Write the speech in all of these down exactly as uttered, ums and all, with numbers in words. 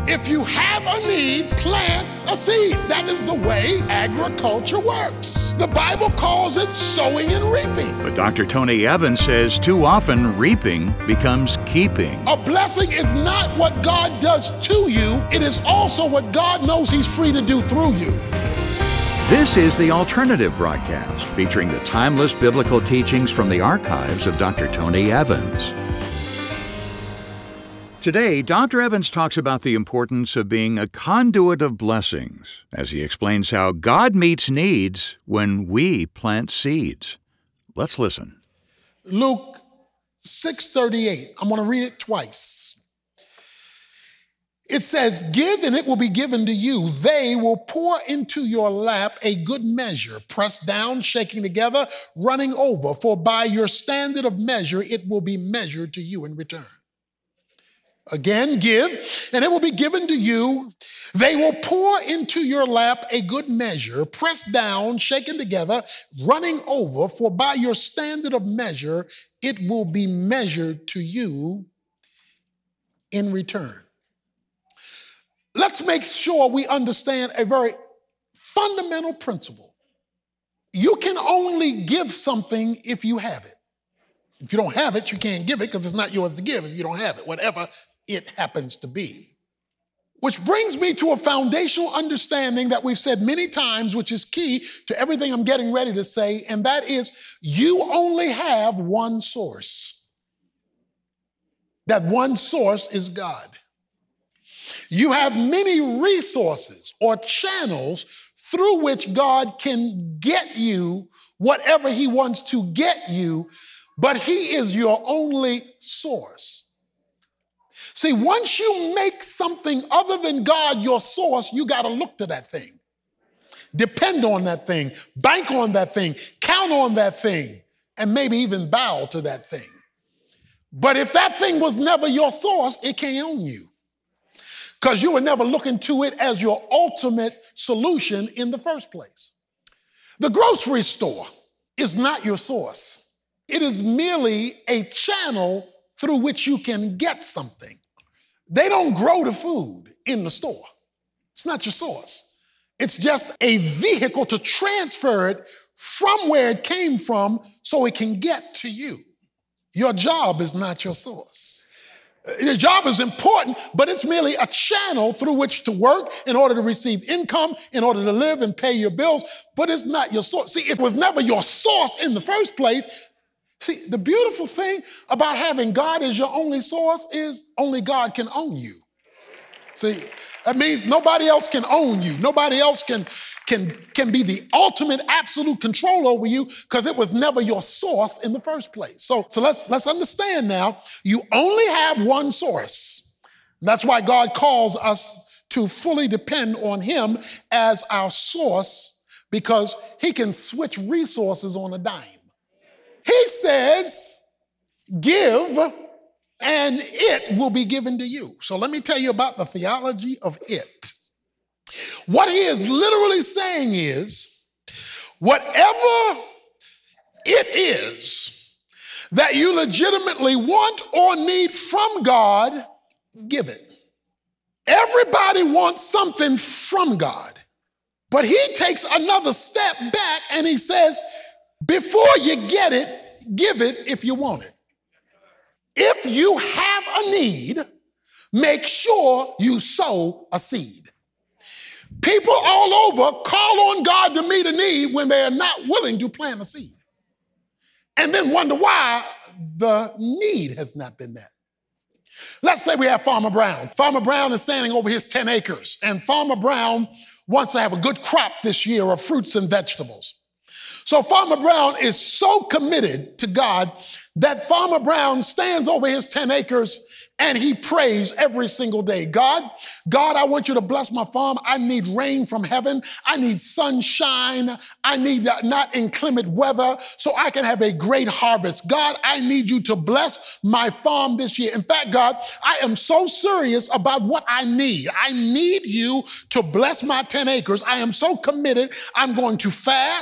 If you have a need, plant a seed. That is the way agriculture works. The Bible calls it sowing and reaping. But Doctor Tony Evans says too often reaping becomes keeping. A blessing is not what God does to you. It is also what God knows He's free to do through you. This is The Alternative Broadcast, featuring the timeless biblical teachings from the archives of Doctor Tony Evans. Today, Doctor Evans talks about the importance of being a conduit of blessings, as he explains how God meets needs when we plant seeds. Let's listen. Luke six thirty-eight. I'm going to read it twice. It says, "Give and it will be given to you. They will pour into your lap a good measure, pressed down, shaking together, running over. For by your standard of measure, it will be measured to you in return." Again, give, and it will be given to you. They will pour into your lap a good measure, pressed down, shaken together, running over. For by your standard of measure, it will be measured to you in return. Let's make sure we understand a very fundamental principle. You can only give something if you have it. If you don't have it, you can't give it because it's not yours to give if you don't have it, whatever it happens to be. Which brings me to a foundational understanding that we've said many times, which is key to everything I'm getting ready to say, and that is you only have one source. That one source is God. You have many resources or channels through which God can get you whatever He wants to get you, but He is your only source. See, once you make something other than God your source, you got to look to that thing. Depend on that thing, bank on that thing, count on that thing, and maybe even bow to that thing. But if that thing was never your source, it can't own you, because you were never looking to it as your ultimate solution in the first place. The grocery store is not your source. It is merely a channel through which you can get something. They don't grow the food in the store. It's not your source. It's just a vehicle to transfer it from where it came from so it can get to you. Your job is not your source. Your job is important, but it's merely a channel through which to work in order to receive income, in order to live and pay your bills, but it's not your source. See, it was never your source in the first place. See, the beautiful thing about having God as your only source is only God can own you. See, that means nobody else can own you. Nobody else can, can, can be the ultimate absolute control over you because it was never your source in the first place. So, so let's, let's understand now, you only have one source. That's why God calls us to fully depend on Him as our source, because He can switch resources on a dime. He says, give, and it will be given to you. So let me tell you about the theology of it. What he is literally saying is, whatever it is that you legitimately want or need from God, give it. Everybody wants something from God, but he takes another step back and he says, before you get it, give it if you want it. If you have a need, make sure you sow a seed. People all over call on God to meet a need when they are not willing to plant a seed, and then wonder why the need has not been met. Let's say we have Farmer Brown. Farmer Brown is standing over his ten acres, and Farmer Brown wants to have a good crop this year of fruits and vegetables. So Farmer Brown is so committed to God that Farmer Brown stands over his ten acres and he prays every single day. God, God, I want you to bless my farm. I need rain from heaven. I need sunshine. I need not inclement weather so I can have a great harvest. God, I need you to bless my farm this year. In fact, God, I am so serious about what I need. I need you to bless my ten acres. I am so committed. I'm going to fast.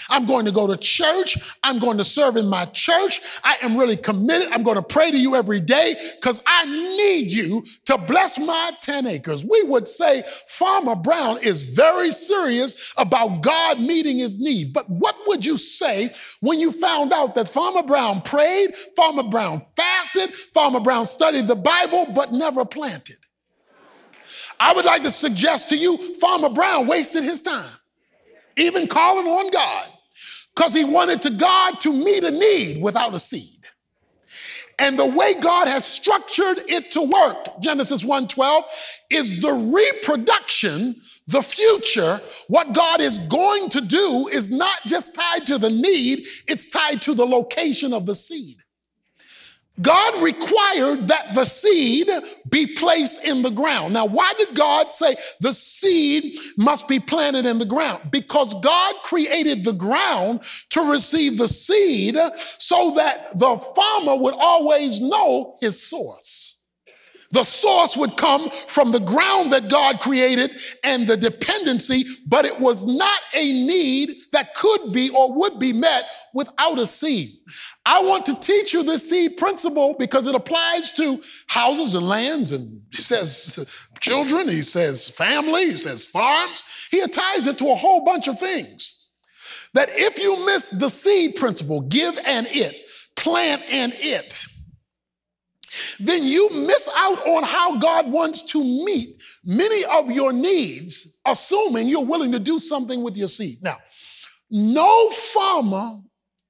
I'm going to go to church. I'm going to serve in my church. I am really committed. I'm going to pray to you every day because I need you to bless my ten acres. We would say Farmer Brown is very serious about God meeting his need. But what would you say when you found out that Farmer Brown prayed, Farmer Brown fasted, Farmer Brown studied the Bible, but never planted? I would like to suggest to you, Farmer Brown wasted his time, even calling on God, because he wanted to God to meet a need without a seed. And the way God has structured it to work, Genesis one twelve, is the reproduction, the future. What God is going to do is not just tied to the need, it's tied to the location of the seed. God required that the seed be placed in the ground. Now, why did God say the seed must be planted in the ground? Because God created the ground to receive the seed so that the farmer would always know his source. The source would come from the ground that God created and the dependency, but it was not a need that could be or would be met without a seed. I want to teach you this seed principle because it applies to houses and lands, and he says children, he says family, he says farms. He ties it to a whole bunch of things. That if you miss the seed principle, give and it, plant and it, then you miss out on how God wants to meet many of your needs, assuming you're willing to do something with your seed. Now, no farmer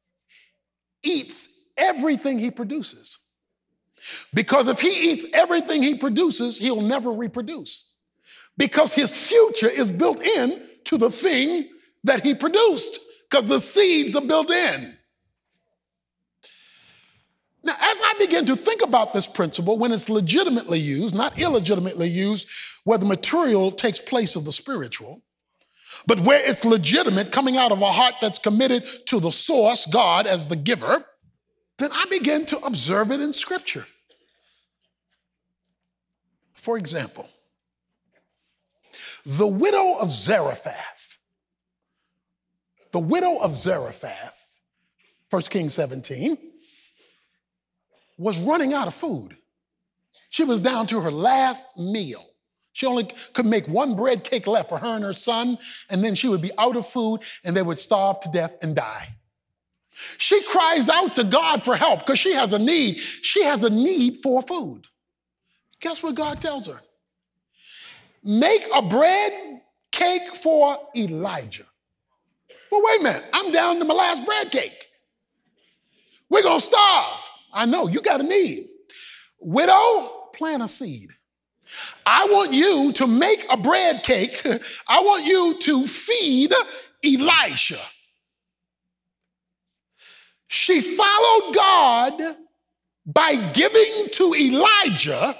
eats everything he produces. Because if he eats everything he produces, he'll never reproduce. Because his future is built in to the thing that he produced, because the seeds are built in. Now, as I begin to think about this principle, when it's legitimately used, not illegitimately used, where the material takes place of the spiritual, but where it's legitimate, coming out of a heart that's committed to the source, God as the giver, then I begin to observe it in Scripture. For example, the widow of Zarephath, the widow of Zarephath, First Kings seventeen, was running out of food. She was down to her last meal. She only could make one bread cake left for her and her son, and then she would be out of food, and they would starve to death and die. She cries out to God for help because she has a need. She has a need for food. Guess what God tells her? Make a bread cake for Elijah. Well, wait a minute. I'm down to my last bread cake. We're going to starve. I know, you got a need. Widow, plant a seed. I want you to make a bread cake. I want you to feed Elisha. She followed God by giving to Elijah.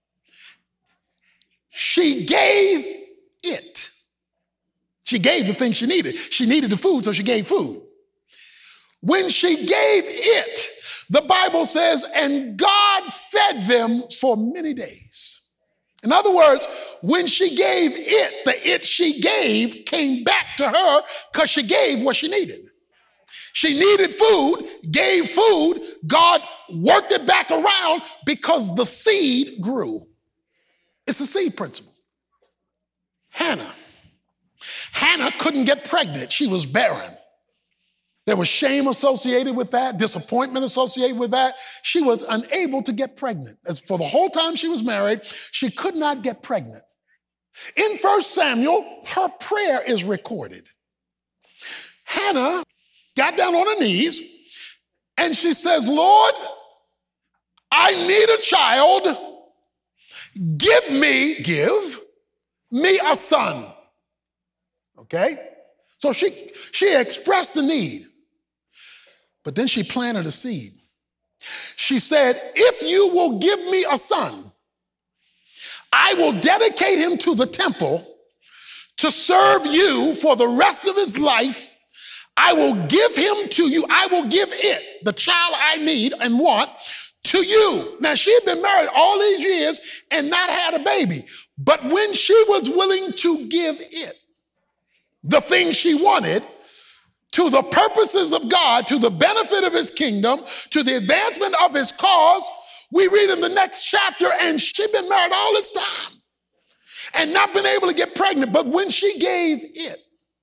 She gave it. She gave the thing she needed. She needed the food, so she gave food. When she gave it, the Bible says, and God fed them for many days. In other words, when she gave it, the it she gave came back to her because she gave what she needed. She needed food, gave food, God worked it back around because the seed grew. It's a seed principle. Hannah. Hannah couldn't get pregnant. She was barren. There was shame associated with that, disappointment associated with that. She was unable to get pregnant. As for the whole time she was married, she could not get pregnant. In First Samuel, her prayer is recorded. Hannah got down on her knees and she says, Lord, I need a child. Give me, give me a son. Okay? So she, she expressed the need. But then she planted a seed. She said, if you will give me a son, I will dedicate him to the temple to serve you for the rest of his life. I will give him to you. I will give it, the child I need and want, to you. Now, she had been married all these years and not had a baby. But when she was willing to give it, the thing she wanted, to the purposes of God, to the benefit of his kingdom, to the advancement of his cause. We read in the next chapter, and she'd been married all this time and not been able to get pregnant. But when she gave it,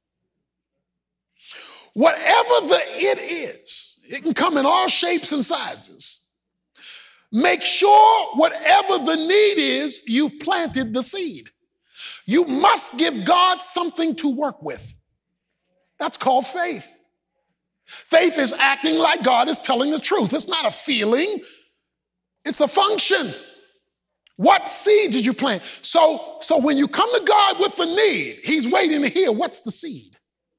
whatever the it is, it can come in all shapes and sizes. Make sure whatever the need is, you've planted the seed. You must give God something to work with. That's called faith. Faith is acting like God is telling the truth. It's not a feeling. It's a function. What seed did you plant? So, so when you come to God with the need, he's waiting to hear, what's the seed?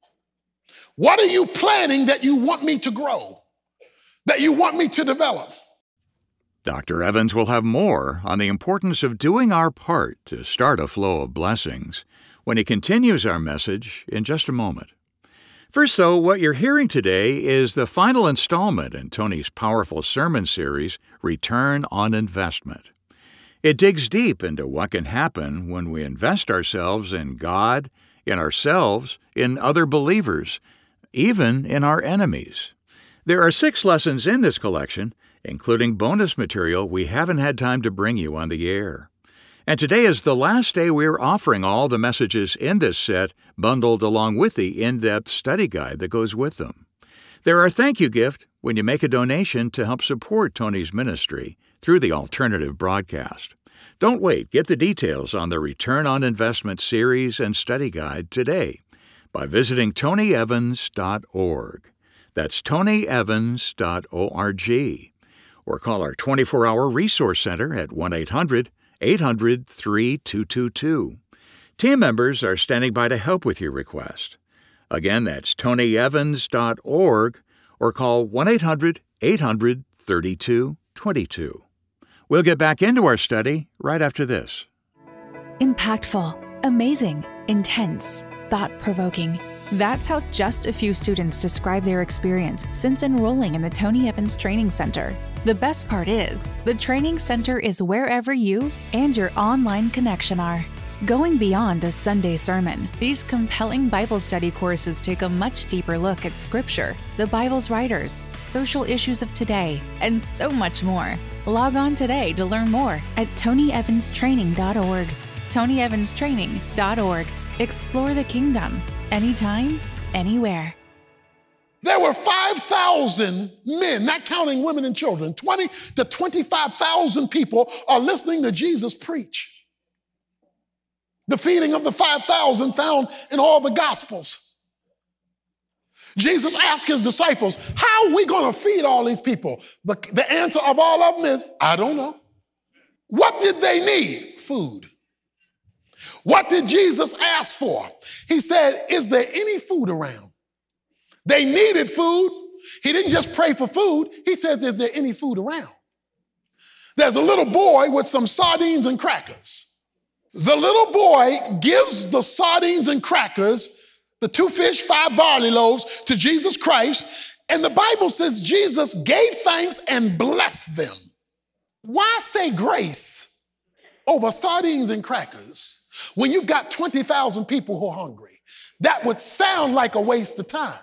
What are you planting that you want me to grow, that you want me to develop? Doctor Evans will have more on the importance of doing our part to start a flow of blessings when he continues our message in just a moment. First, though, what you're hearing today is the final installment in Tony's powerful sermon series, Return on Investment. It digs deep into what can happen when we invest ourselves in God, in ourselves, in other believers, even in our enemies. There are six lessons in this collection, including bonus material we haven't had time to bring you on the air. And today is the last day we're offering all the messages in this set bundled along with the in-depth study guide that goes with them. They're our thank you gift when you make a donation to help support Tony's ministry through the alternative broadcast. Don't wait. Get the details on the Return on Investment series and study guide today by visiting tony evans dot org. That's tony evans dot org. Or call our twenty-four hour resource center at one eight hundred eight hundred three two two two. Team members are standing by to help with your request. Again, that's tony evans dot org or call one eight hundred eight hundred thirty-two twenty-two. We'll get back into our study right after this. Impactful, amazing, intense, thought-provoking. That's how just a few students describe their experience since enrolling in the Tony Evans Training Center. The best part is, the Training Center is wherever you and your online connection are. Going beyond a Sunday sermon, these compelling Bible study courses take a much deeper look at Scripture, the Bible's writers, social issues of today, and so much more. Log on today to learn more at tony evans training dot org. tony evans training dot org. Explore the kingdom, anytime, anywhere. There were five thousand men, not counting women and children. twenty to twenty-five thousand people are listening to Jesus preach. The feeding of the five thousand found in all the Gospels. Jesus asked his disciples, how are we going to feed all these people? The, the answer of all of them is, I don't know. What did they need? Food. What did Jesus ask for? He said, is there any food around? They needed food. He didn't just pray for food. He says, is there any food around? There's a little boy with some sardines and crackers. The little boy gives the sardines and crackers, the two fish, five barley loaves, to Jesus Christ. And the Bible says Jesus gave thanks and blessed them. Why say grace over sardines and crackers when you've got twenty thousand people who are hungry? That would sound like a waste of time.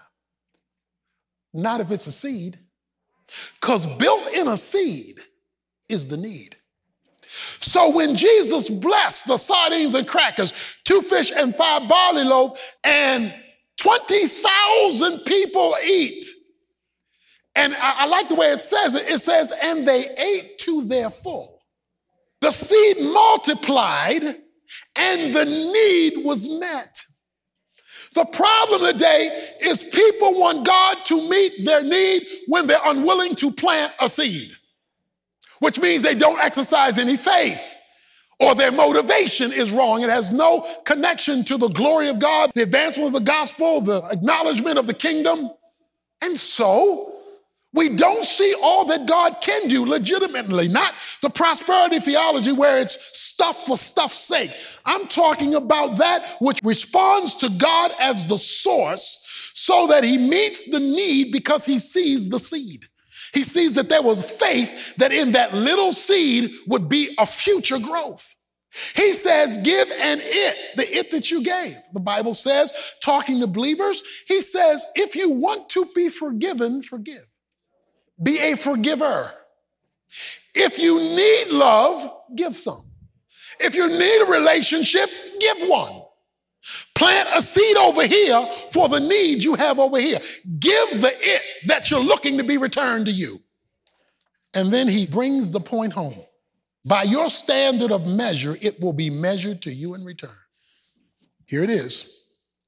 Not if it's a seed. Because built in a seed is the need. So when Jesus blessed the sardines and crackers, two fish and five barley loaves, and twenty thousand people eat. And I, I like the way it says it. It says, and they ate to their full. The seed multiplied and the need was met. The problem today is people want God to meet their need when they're unwilling to plant a seed, which means they don't exercise any faith, or their motivation is wrong. It has no connection to the glory of God, the advancement of the gospel, the acknowledgement of the kingdom. And so we don't see all that God can do legitimately, not the prosperity theology where it's stuff for stuff's sake. I'm talking about that which responds to God as the source so that he meets the need because he sees the seed. He sees that there was faith that in that little seed would be a future growth. He says, give an it, the it that you gave. The Bible says, talking to believers, he says, if you want to be forgiven, forgive. Be a forgiver. If you need love, give some. If you need a relationship, give one. Plant a seed over here for the need you have over here. Give the it that you're looking to be returned to you. And then he brings the point home. By your standard of measure, it will be measured to you in return. Here it is.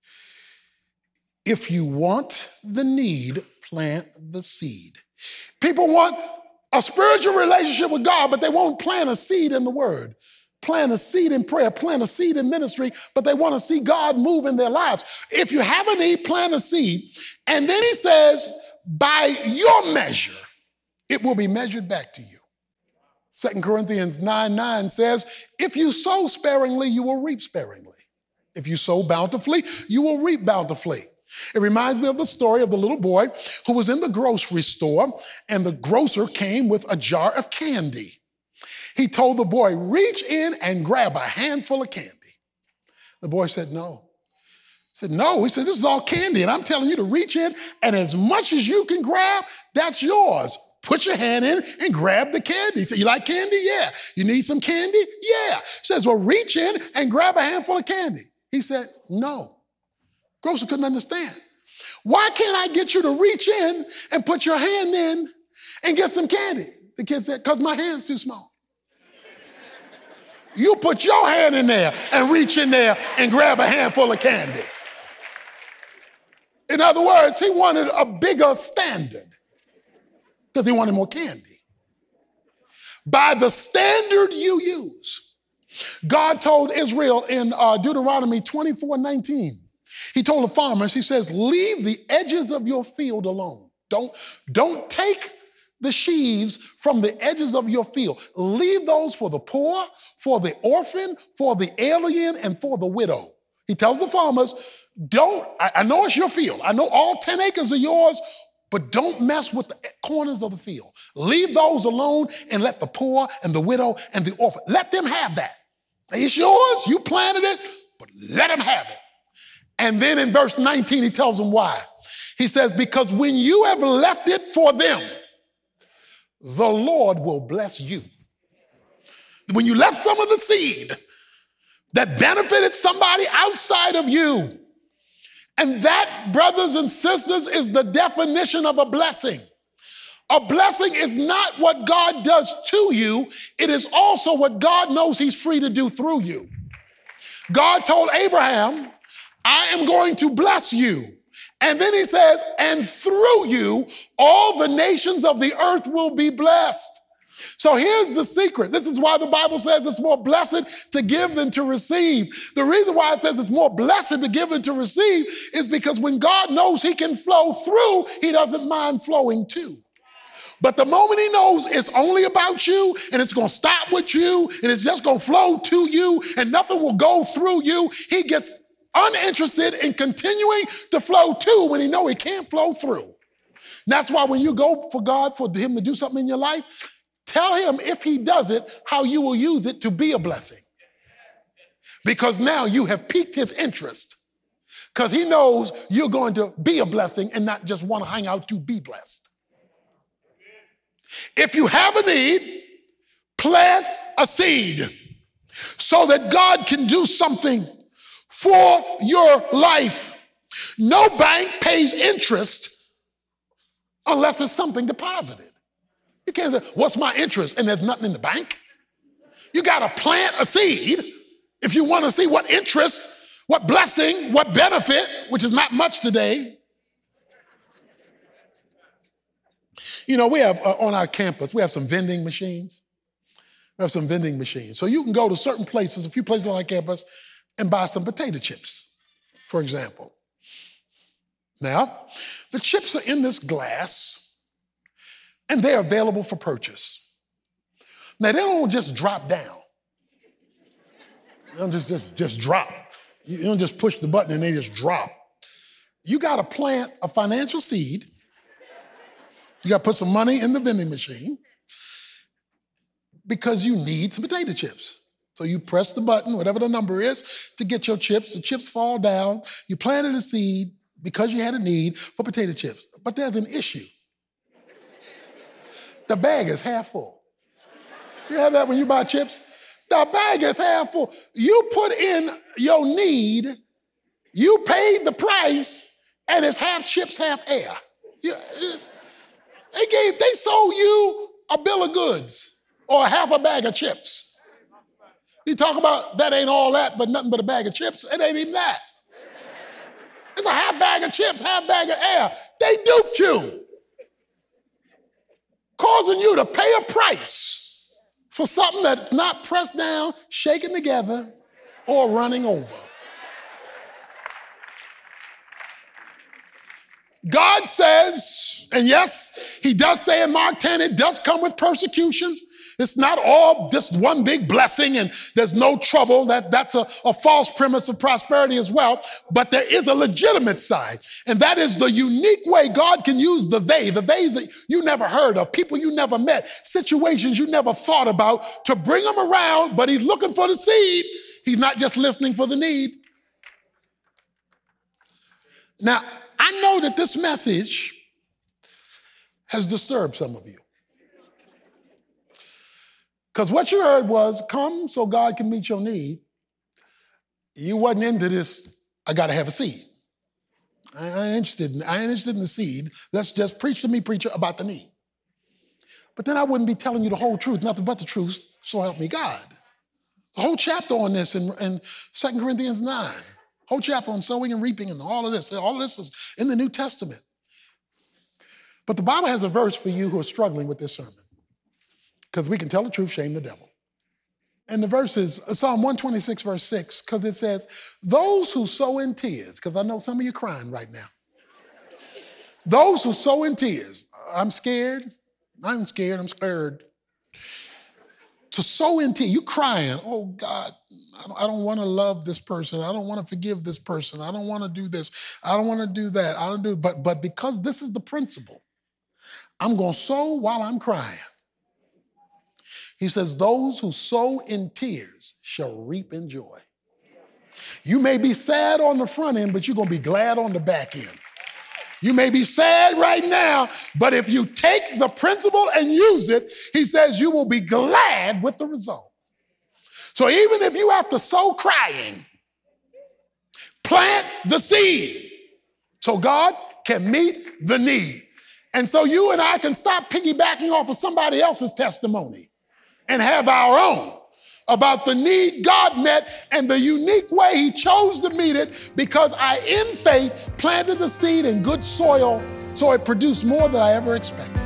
If you want the need, plant the seed. People want a spiritual relationship with God, but they won't plant a seed in the word. Plant a seed in prayer, plant a seed in ministry, but they want to see God move in their lives. If you have a need, plant a seed. And then he says, by your measure, it will be measured back to you. Second Corinthians nine nine says, if you sow sparingly, you will reap sparingly. If you sow bountifully, you will reap bountifully. It reminds me of the story of the little boy who was in the grocery store, and the grocer came with a jar of candy. He told the boy, reach in and grab a handful of candy. The boy said, no. He said, no. He said, this is all candy, and I'm telling you to reach in, and as much as you can grab, that's yours. Put your hand in and grab the candy. He said, you like candy? Yeah. You need some candy? Yeah. He says, well, reach in and grab a handful of candy. He said, no. Grocer couldn't understand. Why can't I get you to reach in and put your hand in and get some candy? The kid said, because my hand's too small. You put your hand in there and reach in there and grab a handful of candy. In other words, he wanted a bigger standard because he wanted more candy. By the standard you use, God told Israel in uh, Deuteronomy twenty-four nineteen, he told the farmers, he says, leave the edges of your field alone. Don't, don't take the sheaves from the edges of your field. Leave those for the poor, for the orphan, for the alien, and for the widow. He tells the farmers, don't, I, I know it's your field. I know all ten acres are yours, but don't mess with the corners of the field. Leave those alone and let the poor and the widow and the orphan, let them have that. It's yours, you planted it, but let them have it. And then in verse nineteen, he tells them why. He says, because when you have left it for them, the Lord will bless you. When you left some of the seed that benefited somebody outside of you, and that, brothers and sisters, is the definition of a blessing. A blessing is not what God does to you, it is also what God knows he's free to do through you. God told Abraham, I am going to bless you. And then he says, and through you, all the nations of the earth will be blessed. So here's the secret. This is why the Bible says it's more blessed to give than to receive. The reason why it says it's more blessed to give than to receive is because when God knows he can flow through, he doesn't mind flowing to. But the moment he knows it's only about you and it's going to stop with you and it's just going to flow to you and nothing will go through you, he gets uninterested in continuing to flow to when he know he can't flow through. That's why when you go for God, for him to do something in your life, tell him if he does it, how you will use it to be a blessing. Because now you have piqued his interest because he knows you're going to be a blessing and not just want to hang out to be blessed. If you have a need, plant a seed so that God can do something for your life. No bank pays interest unless it's something deposited. You can't say, what's my interest? And there's nothing in the bank. You got to plant a seed if you want to see what interest, what blessing, what benefit, which is not much today. You know, we have uh, on our campus, we have some vending machines. We have some vending machines. So you can go to certain places, a few places on our campus, and buy some potato chips, for example. Now, the chips are in this glass, and they're available for purchase. Now, they don't just drop down. They don't just, just, just drop. You don't just push the button and they just drop. You got to plant a financial seed. You got to put some money in the vending machine because you need some potato chips. So you press the button, whatever the number is, to get your chips. The chips fall down. You planted a seed because you had a need for potato chips. But there's an issue. The bag is half full. You have that when you buy chips? The bag is half full. You put in your need, you paid the price, and it's half chips, half air. You, they gave, they sold you a bill of goods or half a bag of chips. You talk about that ain't all that, but nothing but a bag of chips. It ain't even that. It's a half bag of chips, half bag of air. They duped you, causing you to pay a price for something that's not pressed down, shaken together, or running over. God says, and yes, he does say in Mark ten, it does come with persecution. It's not all just one big blessing and there's no trouble. That, that's a, a false premise of prosperity as well. But there is a legitimate side. And that is the unique way God can use the they, the theys that you never heard of, people you never met, situations you never thought about, to bring them around. But he's looking for the seed. He's not just listening for the need. Now, I know that this message has disturbed some of you. Because what you heard was, come so God can meet your need. You wasn't into this, I got to have a seed. I, I, ain't interested in, I ain't interested in the seed. Let's just preach to me, preacher, about the need. But then I wouldn't be telling you the whole truth, nothing but the truth, so help me God. The whole chapter on this in, in Second Corinthians nine. Whole chapter on sowing and reaping and all of this. All of this is in the New Testament. But the Bible has a verse for you who are struggling with this sermon. Because we can tell the truth, shame the devil. And the verse is Psalm one twenty-six, verse six, because it says, those who sow in tears, because I know some of you crying right now. Those who sow in tears, I'm scared. I'm scared, I'm scared. To sow in tears, you crying, oh God, I don't, I don't want to love this person. I don't want to forgive this person. I don't want to do this. I don't want to do that. I don't do, but, but because this is the principle, I'm going to sow while I'm crying. He says, those who sow in tears shall reap in joy. You may be sad on the front end, but you're going to be glad on the back end. You may be sad right now, but if you take the principle and use it, he says you will be glad with the result. So even if you have to sow crying, plant the seed so God can meet the need. And so you and I can stop piggybacking off of somebody else's testimony and have our own about the need God met and the unique way he chose to meet it, because I, in faith, planted the seed in good soil so it produced more than I ever expected.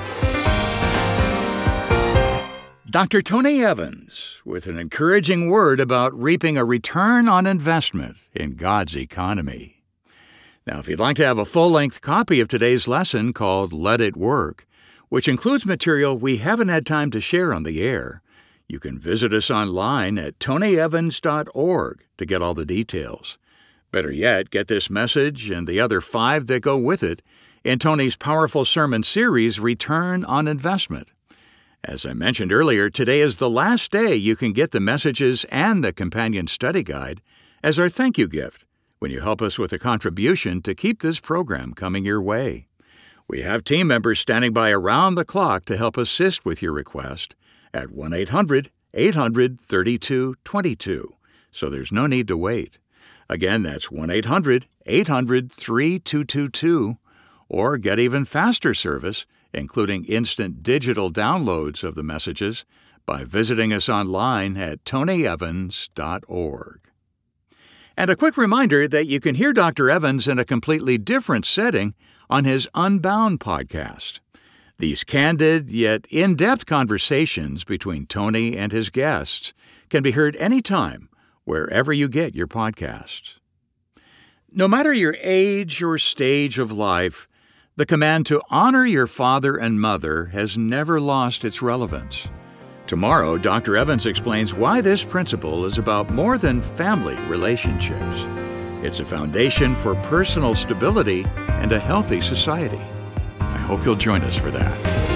Doctor Tony Evans with an encouraging word about reaping a return on investment in God's economy. Now, if you'd like to have a full-length copy of today's lesson called Let It Work, which includes material we haven't had time to share on the air, you can visit us online at tony evans dot org to get all the details. Better yet, get this message and the other five that go with it in Tony's powerful sermon series, Return on Investment. As I mentioned earlier, today is the last day you can get the messages and the companion study guide as our thank you gift when you help us with a contribution to keep this program coming your way. We have team members standing by around the clock to help assist with your request at one eight hundred eight hundred thirty-two twenty-two, so there's no need to wait. Again, that's one eight hundred eight hundred thirty-two twenty-two, or get even faster service, including instant digital downloads of the messages, by visiting us online at tony evans dot org. And a quick reminder that you can hear Doctor Evans in a completely different setting on his Unbound podcast. These candid yet in-depth conversations between Tony and his guests can be heard anytime, wherever you get your podcasts. No matter your age or stage of life, the command to honor your father and mother has never lost its relevance. Tomorrow, Doctor Evans explains why this principle is about more than family relationships. It's a foundation for personal stability and a healthy society. I hope you'll join us for that.